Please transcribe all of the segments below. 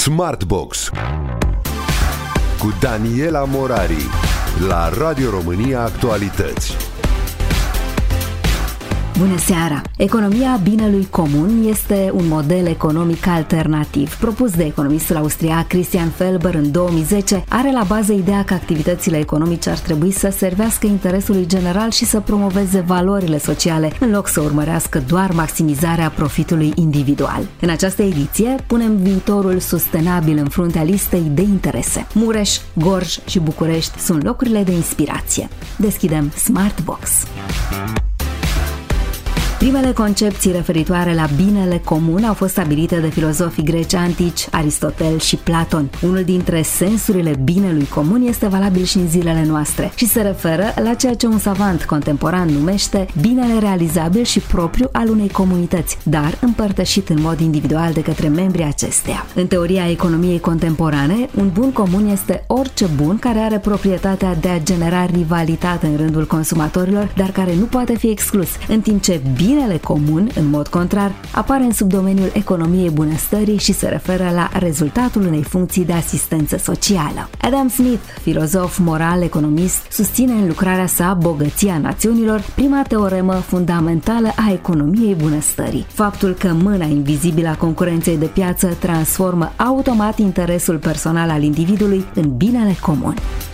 Smartbox cu Daniela Morari la Radio România Actualități. Bună seara! Economia binelui comun este un model economic alternativ propus de economistul austriac Christian Felber în 2010. Are la bază ideea că activitățile economice ar trebui să servească interesului general și să promoveze valorile sociale, în loc să urmărească doar maximizarea profitului individual. În această ediție punem viitorul sustenabil în fruntea listei de interese. Mureș, Gorj și București sunt locurile de inspirație. Deschidem Smartbox. Primele concepții referitoare la binele comun au fost stabilite de filozofii greci antici, Aristotel și Platon. Unul dintre sensurile binelui comun este valabil și în zilele noastre și se referă la ceea ce un savant contemporan numește binele realizabil și propriu al unei comunități, dar împărtășit în mod individual de către membrii acesteia. În teoria economiei contemporane, un bun comun este orice bun care are proprietatea de a genera rivalitate în rândul consumatorilor, dar care nu poate fi exclus, în timp ce binele comun, în mod contrar, apare în subdomeniul economiei bunăstării și se referă la rezultatul unei funcții de asistență socială. Adam Smith, filozof moral, economist, susține în lucrarea sa Bogăția națiunilor, prima teoremă fundamentală a economiei bunăstării. Faptul că mâna invizibilă a concurenței de piață transformă automat interesul personal al individului în binele comun.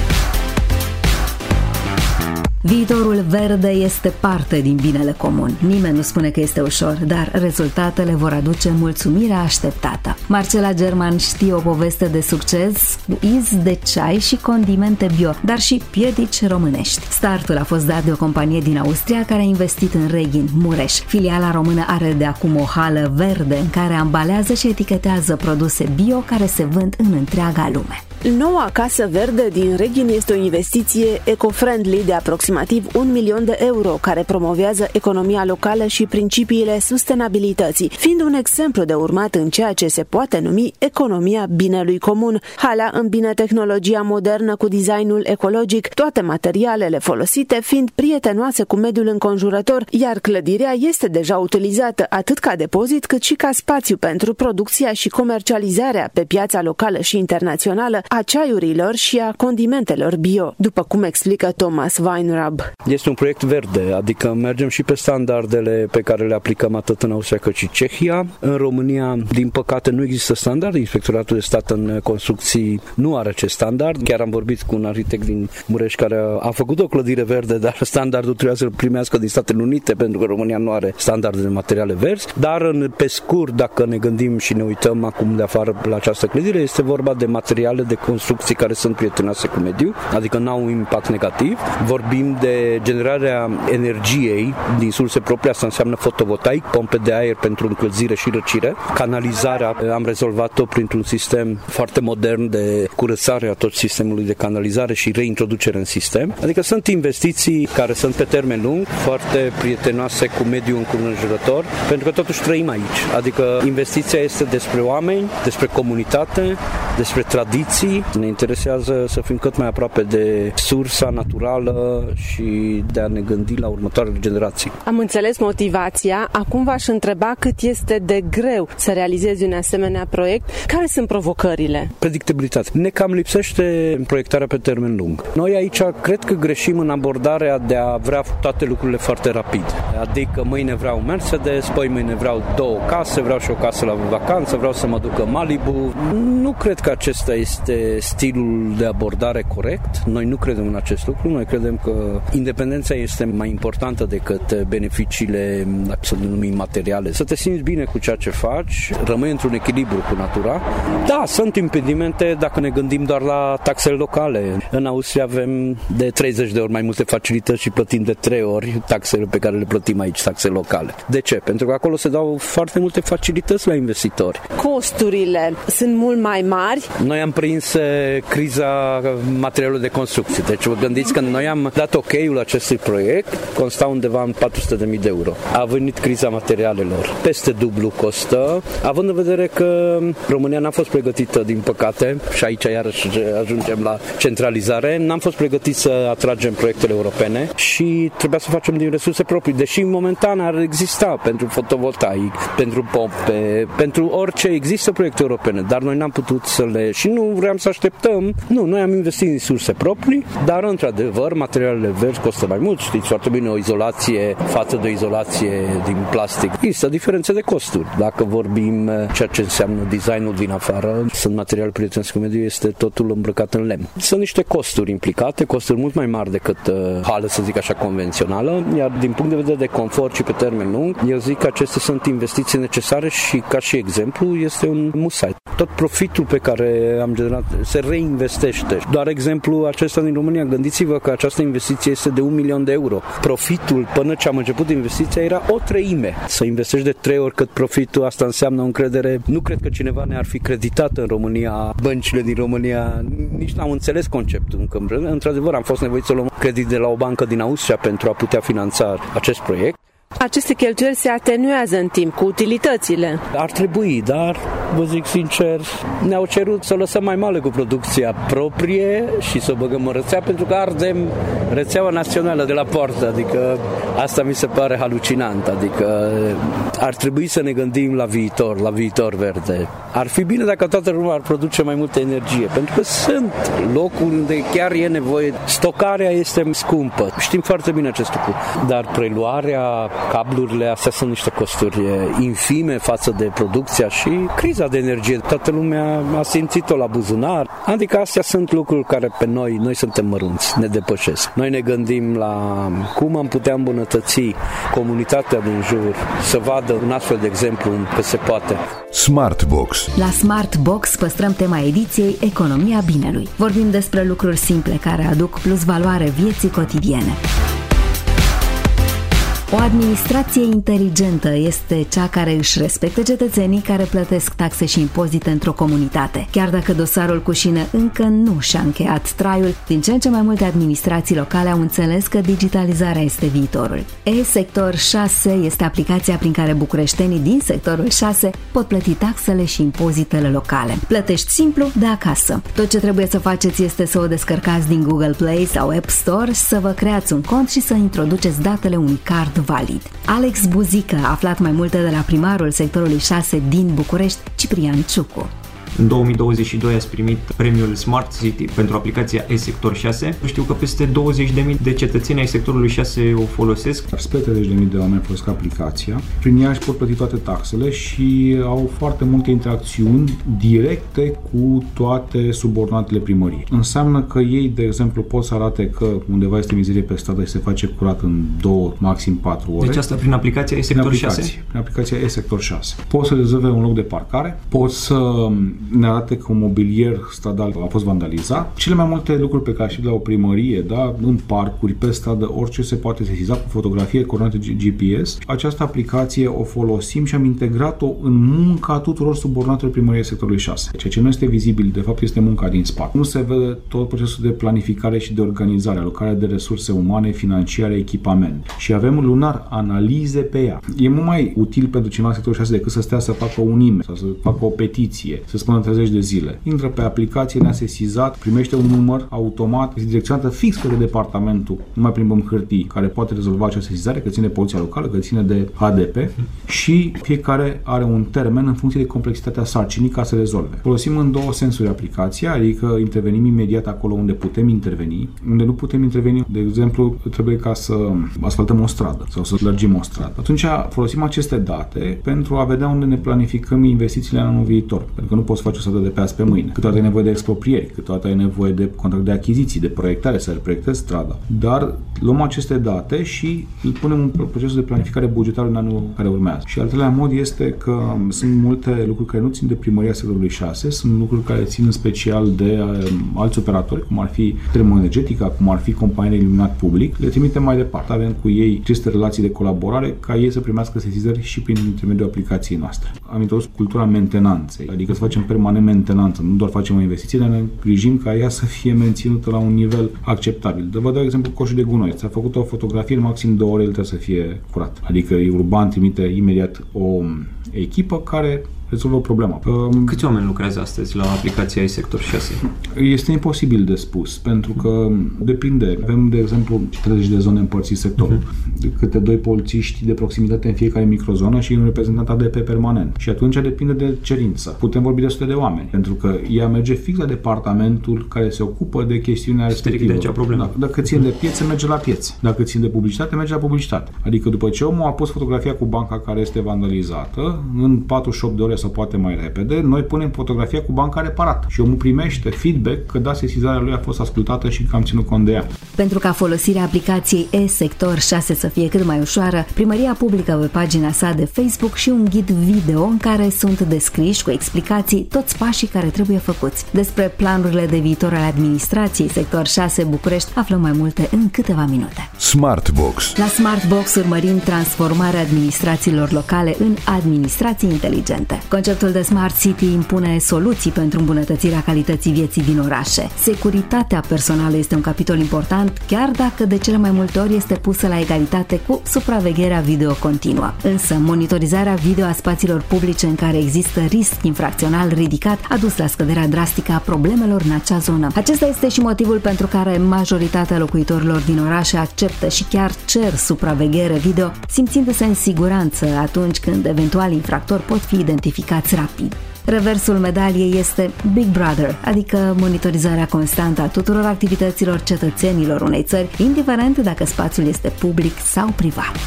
Viitorul verde este parte din binele comun. Nimeni nu spune că este ușor, dar rezultatele vor aduce mulțumirea așteptată. Marcela German știe o poveste de succes cu iz de ceai și condimente bio, dar și piedici românești. Startul a fost dat de o companie din Austria care a investit în Reghin, Mureș. Filiala română are de acum o hală verde în care ambalează și etichetează produse bio care se vând în întreaga lume. Noua casă verde din Reghin este o investiție eco-friendly de aproximativ 1 milion de euro, care promovează economia locală și principiile sustenabilității, fiind un exemplu de urmat în ceea ce se poate numi economia binelui comun. Hala îmbină tehnologia modernă cu designul ecologic, toate materialele folosite fiind prietenoase cu mediul înconjurător, iar clădirea este deja utilizată atât ca depozit cât și ca spațiu pentru producția și comercializarea pe piața locală și internațională a ceaiurilor și a condimentelor bio, după cum explică Thomas Weinrab. Este un proiect verde, adică mergem și pe standardele pe care le aplicăm atât în Austria cât și Cehia. În România, din păcate, nu există standard. Inspectoratul de stat în construcții nu are acest standard. Chiar am vorbit cu un arhitect din Mureș care a făcut o clădire verde, dar standardul trebuie să-l primească din Statele Unite, pentru că România nu are standarde de materiale verzi. Dar, pe scurt, dacă ne gândim și ne uităm acum de afară la această clădire, este vorba de materiale de construcții care sunt prietenoase cu mediul, adică n-au un impact negativ. Vorbim de generarea energiei din surse proprii, asta înseamnă fotovoltaic, pompe de aer pentru încălzire și răcire. Canalizarea am rezolvat-o printr-un sistem foarte modern de curățare a tot sistemului de canalizare și reintroducere în sistem. Adică sunt investiții care sunt pe termen lung, foarte prietenoase cu mediul înconjurător, pentru că totuși trăim aici. Adică investiția este despre oameni, despre comunitate, despre tradiții. Ne interesează să fim cât mai aproape de sursa naturală și de a ne gândi la următoarele generații. Am înțeles motivația. Acum v-aș întreba cât este de greu să realizezi un asemenea proiect. Care sunt provocările? Predictibilitate. Ne cam lipsește proiectarea pe termen lung. Noi aici cred că greșim în abordarea de a vrea toate lucrurile foarte rapid. Adică mâine vreau un Mercedes, poi mâine vreau 2 case, vreau și o casă la vacanță, vreau să mă duc în Malibu. Nu cred că acesta este stilul de abordare corect. Noi nu credem în acest lucru. Noi credem că independența este mai importantă decât beneficiile, să le numim, materiale. Să te simți bine cu ceea ce faci, rămâi într-un echilibru cu natura. Da, sunt impedimente dacă ne gândim doar la taxele locale. În Austria avem de 30 de ori mai multe facilități și plătim de 3 ori taxele pe care le plătim aici, taxe locale. De ce? Pentru că acolo se dau foarte multe facilități la investitori. Costurile sunt mult mai mari. Noi am prins însă criza materialelor de construcție. Deci vă gândiți că noi am dat ok-ul acestui proiect, consta undeva în 400.000 de euro. A venit criza materialelor. Peste dublu costă, având în vedere că România n-a fost pregătită, din păcate, și aici iarăși ajungem la centralizare, n-am fost pregătiți să atragem proiectele europene și trebuia să facem din resurse proprii, deși momentan ar exista pentru fotovoltaic, pentru pompe, pentru orice există proiecte europene, dar noi n-am putut să le... și nu vreau să așteptăm. Nu, noi am investit în surse proprii, dar într-adevăr materialele verzi costă mai mult. Știți foarte bine, o izolație față de o izolație din plastic. Există diferențe de costuri. Dacă vorbim ceea ce înseamnă designul din afară, sunt materiale prietenoase cu mediul, este totul îmbrăcat în lemn. Sunt niște costuri implicate, costuri mult mai mari decât hală, să zic așa, convențională, iar din punct de vedere de confort și pe termen lung, eu zic că acestea sunt investiții necesare și, ca și exemplu, este un musai. Tot profitul pe care am generat se reinvestește. Doar exemplu acesta din România, gândiți-vă că această investiție este de 1 milion de euro. Profitul până ce am început investiția era o treime. Să investești de 3 ori cât profitul, asta înseamnă o încredere. Nu cred că cineva ne-ar fi creditat în România, băncile din România nici n-au înțeles conceptul încă. Într-adevăr, am fost nevoit să luăm credit de la o bancă din Austria pentru a putea finanța acest proiect. Aceste cheltuieli se atenuează în timp cu utilitățile. Ar trebui, dar, vă zic sincer, ne-au cerut să lăsăm mai mare cu producția proprie și să o băgăm în rețea, pentru că ardem rețeaua națională de la poartă, adică asta mi se pare halucinant, adică ar trebui să ne gândim la viitor verde. Ar fi bine dacă toată lumea ar produce mai multă energie, pentru că sunt locuri unde chiar e nevoie. Stocarea este scumpă, știm foarte bine acest lucru, dar preluarea, cablurile, astea sunt niște costuri infime față de producția și criza de energie. Toată lumea a simțit-o la buzunar. Adică astea sunt lucruri care pe noi suntem mărunți, ne depășesc. Noi ne gândim la cum am putea îmbunătăți comunitatea din jur, să vadă un astfel de exemplu că se poate. Smartbox. La Smartbox păstrăm tema ediției Economia binelui. Vorbim despre lucruri simple care aduc plus valoare vieții cotidiene. O administrație inteligentă este cea care își respectă cetățenii care plătesc taxe și impozite într-o comunitate. Chiar dacă dosarul cu șine încă nu și-a încheiat traiul, din ce în ce mai multe administrații locale au înțeles că digitalizarea este viitorul. E-Sector 6 este aplicația prin care bucureștenii din sectorul 6 pot plăti taxele și impozitele locale. Plătești simplu de acasă. Tot ce trebuie să faceți este să o descărcați din Google Play sau App Store, să vă creați un cont și să introduceți datele unui card valid. Alex Buzică a aflat mai multe de la primarul sectorului 6 din București, Ciprian Ciucu. În 2022 ați primit premiul Smart City pentru aplicația E-Sector 6. Știu că peste 20.000 de cetățeni ai sectorului 6 o folosesc. Spre 30.000 de oameni folosesc aplicația. Prin ea își pot plăti toate taxele și au foarte multe interacțiuni directe cu toate subordonatele primăriei. Înseamnă că ei, de exemplu, pot să arate că undeva este mizerie pe stradă și se face curat în 2, maxim 4 ore. Deci asta prin aplicația E-Sector 6? Prin aplicația E-Sector 6. Pot să rezolve un loc de parcare, pot să ne arate că un mobilier stradal a fost vandalizat. Cele mai multe lucruri pe care și de la o primărie, da, în parcuri, pe stradă, orice se poate sesiza cu fotografie, coordonate GPS. Această aplicație o folosim și am integrat-o în munca tuturor subordonatelor primăriei sectorului 6. Ceea ce nu este vizibil, de fapt, este munca din spate. Nu se vede tot procesul de planificare și de organizare, alocare de resurse umane, financiare, echipament. Și avem lunar analize pe ea. E mult mai util pentru cineva sectorul 6 decât să stea să facă un e-mail sau să facă o petiție, să spună 30 de zile. Intră pe aplicație, ne-a sesizat, primește un număr automat, este direcționată fix către departamentul, nu mai plimbăm hârtii, care poate rezolva această sesizare, că ține poliția locală, că ține de HDP și fiecare are un termen în funcție de complexitatea sarcinii ca să rezolve. Folosim în două sensuri aplicația, adică intervenim imediat acolo unde putem interveni, unde nu putem interveni, de exemplu, trebuie ca să asfaltăm o stradă sau să lărgim o stradă. Atunci folosim aceste date pentru a vedea unde ne planificăm investițiile în anul viitor, pentru că nu poți face o stradă de pe azi pe mâine. Câteodată ai nevoie de exproprieri, câteodată ai nevoie de contract de achiziții, de proiectare, să proiectezi strada. Dar luăm aceste date și îl punem în procesul de planificare bugetară în anul care urmează. Și al treilea mod este că sunt multe lucruri care nu țin de primăria sectorului 6, sunt lucruri care țin în special de alți operatori, cum ar fi Termoenergetica, cum ar fi companiile iluminat public. Le trimitem mai departe. Avem cu ei aceste relații de colaborare ca ei să primească sesizări și prin intermediul aplicației noastre. am introdus cultura mentenanței, adică să facem permanent mentenanță, nu doar facem o investiție, dar ne grijim ca ea să fie menținută la un nivel acceptabil. Vă dau exemplu coșul de gunoi. S-a făcut o fotografie, în maxim 2 ore el trebuie să fie curat. Adică Urban trimite imediat o echipă care rezolvă problema. Câți oameni lucrează astăzi la aplicația e-sector 6? Este imposibil de spus, pentru că depinde. Avem, de exemplu, 30 de zone împărțite sectorul. Câte 2 polițiști de proximitate în fiecare microzonă și un reprezentant ADP permanent. Și atunci depinde de cerință. Putem vorbi de sute de oameni, pentru că ea merge fix la departamentul care se ocupă de chestiunea respectivă. De acea problemă. Dacă țin de piețe, merge la piețe. Dacă țin de publicitate, merge la publicitate. Adică după ce omul a pus fotografia cu banca care este vandalizată, în 48 de ore sau poate mai repede, noi punem fotografia cu banca reparată și omul primește feedback că sesizarea lui a fost ascultată și că am ținut cont de ea. Pentru ca folosirea aplicației e-sector 6 să fie cât mai ușoară, primăria publică pe pagina sa de Facebook și un ghid video în care sunt descriși cu explicații toți pașii care trebuie făcuți. Despre planurile de viitor ale administrației sector 6 București aflăm mai multe în câteva minute. Smartbox. La Smartbox urmărim transformarea administrațiilor locale în administrații inteligente. Conceptul de Smart City impune soluții pentru îmbunătățirea calității vieții din orașe. Securitatea personală este un capitol important, chiar dacă de cele mai multe ori este pusă la egalitate cu supravegherea video continuă. Însă, monitorizarea video a spațiilor publice în care există risc infracțional ridicat a dus la scăderea drastică a problemelor în acea zonă. Acesta este și motivul pentru care majoritatea locuitorilor din orașe acceptă și chiar cer supraveghere video, simțindu-se în siguranță atunci când eventuali infractori pot fi identificați rapid. Reversul medaliei este Big Brother, adică monitorizarea constantă a tuturor activităților cetățenilor unei țări, indiferent dacă spațiul este public sau privat.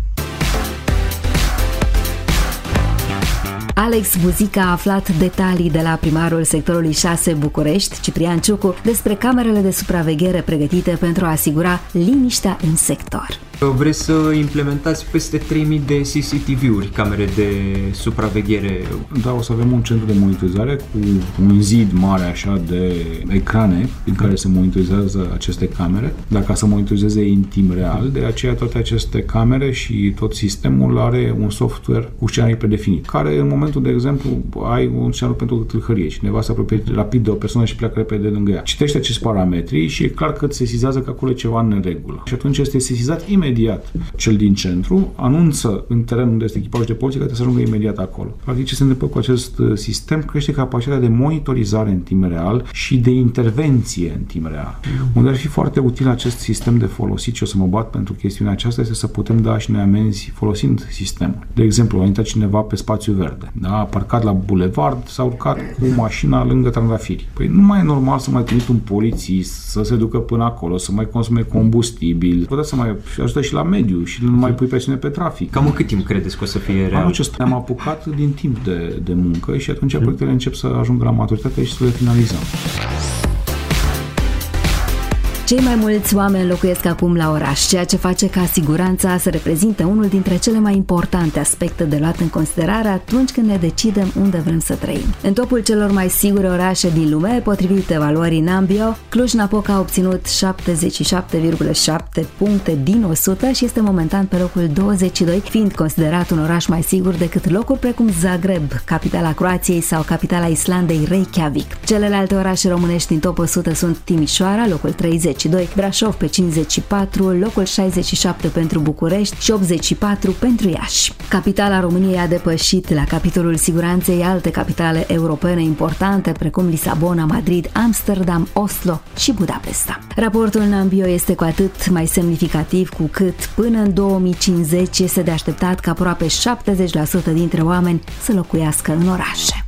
Alex Buzica a aflat detalii de la primarul sectorului 6 București, Ciprian Ciucu, despre camerele de supraveghere pregătite pentru a asigura liniștea în sector. Vreți să implementați peste 3000 de CCTV-uri, camere de supraveghere? Da, o să avem un centru de monitorizare cu un zid mare așa de ecrane din care se monitorizează aceste camere, dar ca să monitorizeze în timp real, de aceea toate aceste camere și tot sistemul are un software cu scenarii predefinit, care în momentul, de exemplu, ai un scenariu pentru tâlhărie, cineva se apropie rapid de o persoană și pleacă repede lângă ea. Citește acești parametri și e clar că se sesizează că acolo e ceva în neregulă. Și atunci este sesizat imediat cel din centru, anunță în terenul unde este echipajul de poliție că trebuie să ajungă imediat acolo. Practic, ce se întâmplă cu acest sistem? Crește capacitatea de monitorizare în timp real și de intervenție în timp real. Unde ar fi foarte util acest sistem de folosit și o să mă bat pentru chestiunea aceasta este să putem da și noi amenzi folosind sistemul. De exemplu, a intrat cineva pe spațiu verde, da? A parcat la bulevard, s-a urcat cu mașina lângă trandafiri. Păi nu mai e normal să mai trimit un polițist să se ducă până acolo, să mai consume combustibil, puteți să mai ajută și la mediu și nu mai pui presiune pe trafic. Cam în cât timp credeți că o să fie real? Anul acesta am apucat din timp de muncă și atunci proiectele încep să ajungă la maturitate și să le finalizăm. Cei mai mulți oameni locuiesc acum la oraș, ceea ce face ca siguranța să reprezinte unul dintre cele mai importante aspecte de luat în considerare atunci când ne decidem unde vrem să trăim. În topul celor mai sigure orașe din lume, potrivit evaluării Nambio, Cluj-Napoca a obținut 77,7 puncte din 100 și este momentan pe locul 22, fiind considerat un oraș mai sigur decât locuri precum Zagreb, capitala Croației, sau capitala Islandei, Reykjavik. Celelalte orașe românești din top 100 sunt Timișoara, locul 30, Brașov pe 54, locul 67 pentru București și 84 pentru Iași. Capitala României a depășit la capitolul siguranței alte capitale europene importante precum Lisabona, Madrid, Amsterdam, Oslo și Budapesta. Raportul Nambio este cu atât mai semnificativ cu cât până în 2050 este de așteptat ca aproape 70% dintre oameni să locuiască în orașe.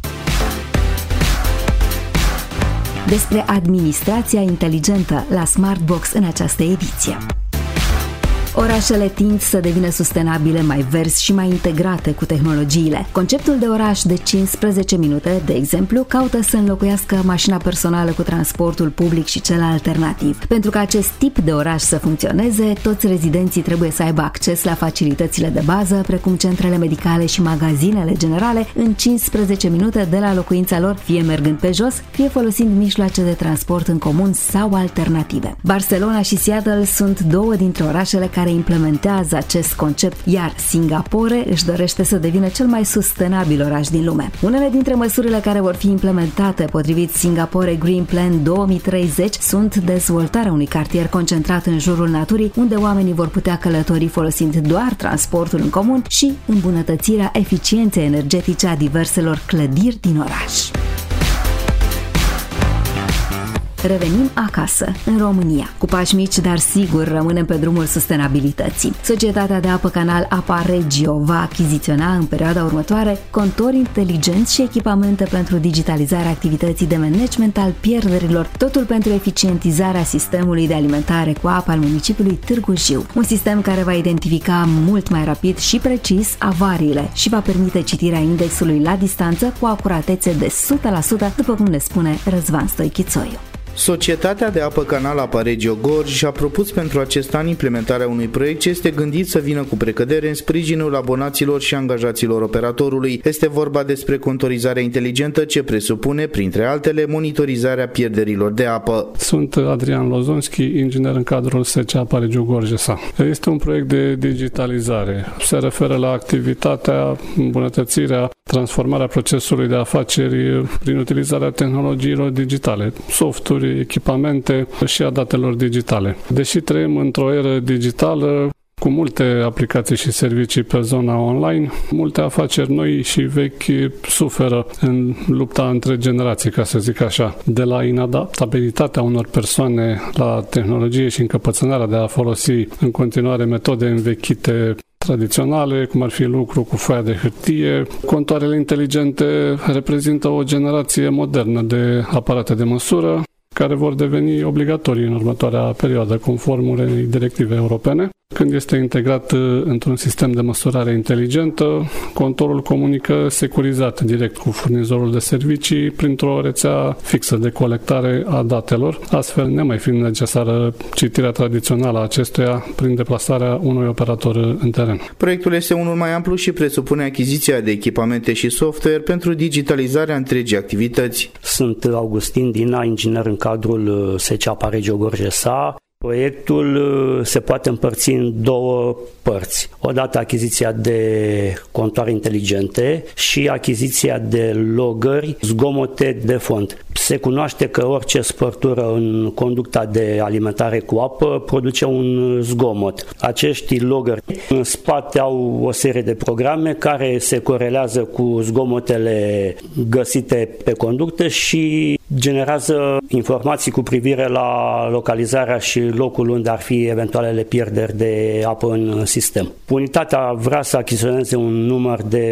Despre administrația inteligentă la Smartbox în această ediție. Orașele tind să devină sustenabile, mai verzi și mai integrate cu tehnologiile. Conceptul de oraș de 15 minute, de exemplu, caută să înlocuiască mașina personală cu transportul public și cel alternativ. Pentru ca acest tip de oraș să funcționeze, toți rezidenții trebuie să aibă acces la facilitățile de bază, precum centrele medicale și magazinele generale, în 15 minute de la locuința lor, fie mergând pe jos, fie folosind mijloace de transport în comun sau alternative. Barcelona și Seattle sunt două dintre orașele care care implementează acest concept, iar Singapore își dorește să devină cel mai sustenabil oraș din lume. Unele dintre măsurile care vor fi implementate potrivit Singapore Green Plan 2030 sunt dezvoltarea unui cartier concentrat în jurul naturii, unde oamenii vor putea călători folosind doar transportul în comun și îmbunătățirea eficienței energetice a diverselor clădiri din oraș. Revenim acasă, în România. Cu pași mici, dar sigur, rămânem pe drumul sustenabilității. Societatea de apă canal Apa Regio va achiziționa în perioada următoare contori inteligenți și echipamente pentru digitalizarea activității de management al pierderilor, totul pentru eficientizarea sistemului de alimentare cu apă al municipiului Târgu Jiu. Un sistem care va identifica mult mai rapid și precis avariile și va permite citirea indexului la distanță cu acuratețe de 100%, după cum ne spune Răzvan Stoichițoiu. Societatea de apă canal Apa Regio Gorj a propus pentru acest an implementarea unui proiect ce este gândit să vină cu precădere în sprijinul abonaților și angajaților operatorului. Este vorba despre contorizarea inteligentă ce presupune, printre altele, monitorizarea pierderilor de apă. Sunt Adrian Lozonski, inginer în cadrul SC Apa Regio Gorj S.A. Este un proiect de digitalizare. Se referă la activitatea, îmbunătățirea, transformarea procesului de afaceri prin utilizarea tehnologiilor digitale, softuri, echipamente și a datelor digitale. Deși trăim într-o eră digitală cu multe aplicații și servicii pe zona online, multe afaceri noi și vechi suferă în lupta între generații, ca să zic așa, de la inadaptabilitatea unor persoane la tehnologie și încăpățânarea de a folosi în continuare metode învechite tradiționale, cum ar fi lucru cu foaia de hârtie. Contoarele inteligente reprezintă o generație modernă de aparate de măsură care vor deveni obligatorii în următoarea perioadă, conform unei directive europene. Când este integrat într-un sistem de măsurare inteligentă, contorul comunică securizat direct cu furnizorul de servicii printr-o rețea fixă de colectare a datelor, astfel nemai fiind necesară citirea tradițională a acestuia prin deplasarea unui operator în teren. Proiectul este unul mai amplu și presupune achiziția de echipamente și software pentru digitalizarea întregii activități. Sunt Augustin Dina, inginer în cadrul SC Apa Regio Gorj S.A. Proiectul se poate împărți în două părți. Odată achiziția de contoare inteligente și achiziția de logări, zgomote de fond. Se cunoaște că orice spărtură în conducta de alimentare cu apă produce un zgomot. Acești logări în spate au o serie de programe care se corelează cu zgomotele găsite pe conductă și generează informații cu privire la localizarea și locul unde ar fi eventualele pierderi de apă în sistem. Unitatea vrea să achiziționeze un număr de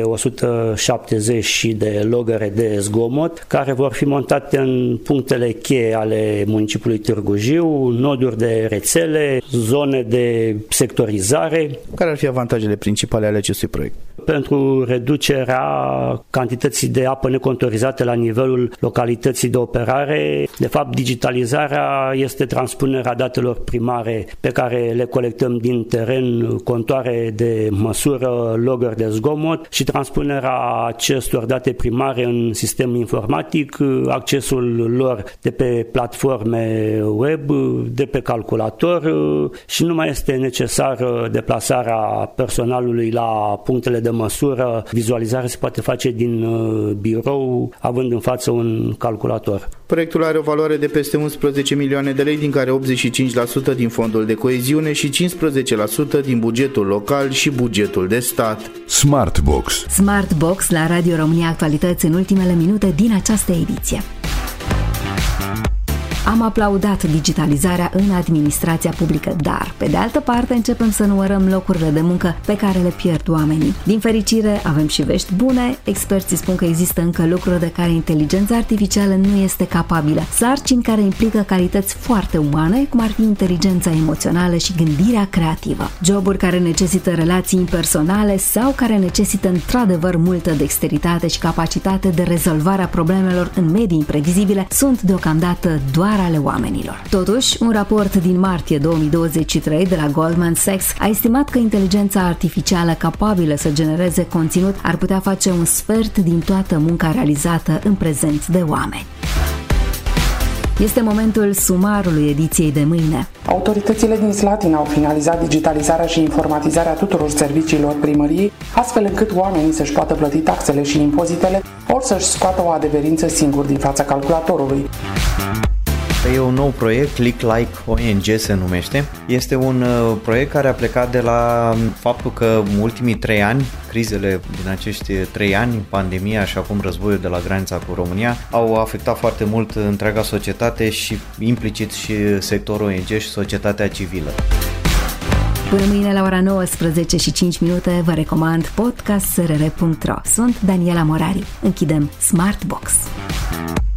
170 de logăre de zgomot care vor fi montate în punctele cheie ale municipiului Târgu Jiu, noduri de rețele, zone de sectorizare. Care ar fi avantajele principale ale acestui proiect? Pentru reducerea cantității de apă necontorizate la nivelul localității de operare. De fapt, digitalizarea este transpunerea datelor primare pe care le colectăm din teren, contoare de măsură, logări de zgomot și transpunerea acestor date primare în sistem informatic, accesul lor de pe platforme web, de pe calculator și nu mai este necesară deplasarea personalului la punctele de măsură. Vizualizarea se poate face din birou, având în față un calculator. Proiectul are o valoare de peste 11 milioane de lei, din care 85% din fondul de coeziune și 15% din bugetul local și bugetul de stat. Smartbox. Smartbox la Radio România Actualități în ultimele minute din această ediție. Am aplaudat digitalizarea în administrația publică, dar, pe de altă parte, începem să numărăm locurile de muncă pe care le pierd oamenii. Din fericire, avem și vești bune. Experții spun că există încă lucruri de care inteligența artificială nu este capabilă. Sarcini care implică calități foarte umane, cum ar fi inteligența emoțională și gândirea creativă. Joburi care necesită relații impersonale sau care necesită într-adevăr multă dexteritate și capacitate de rezolvare a problemelor în medii imprevizibile sunt deocamdată doar ale oamenilor. Totuși, un raport din martie 2023 de la Goldman Sachs a estimat că inteligența artificială capabilă să genereze conținut ar putea face un sfert din toată munca realizată în prezent de oameni. Este momentul sumarului ediției de mâine. Autoritățile din Slatina au finalizat digitalizarea și informatizarea tuturor serviciilor primăriei, astfel încât oamenii să-și poată plăti taxele și impozitele, ori să-și scoată o adeverință singur din fața calculatorului. E un nou proiect, Click Like ONG se numește. Este un proiect care a plecat de la faptul că în ultimii 3 ani, crizele din acești 3 ani, pandemia și acum războiul de la granița cu România, au afectat foarte mult întreaga societate și implicit și sectorul ONG și societatea civilă. Până mâine la ora 19:05 vă recomand podcastsrr.ro. Sunt Daniela Morari. Închidem Smartbox.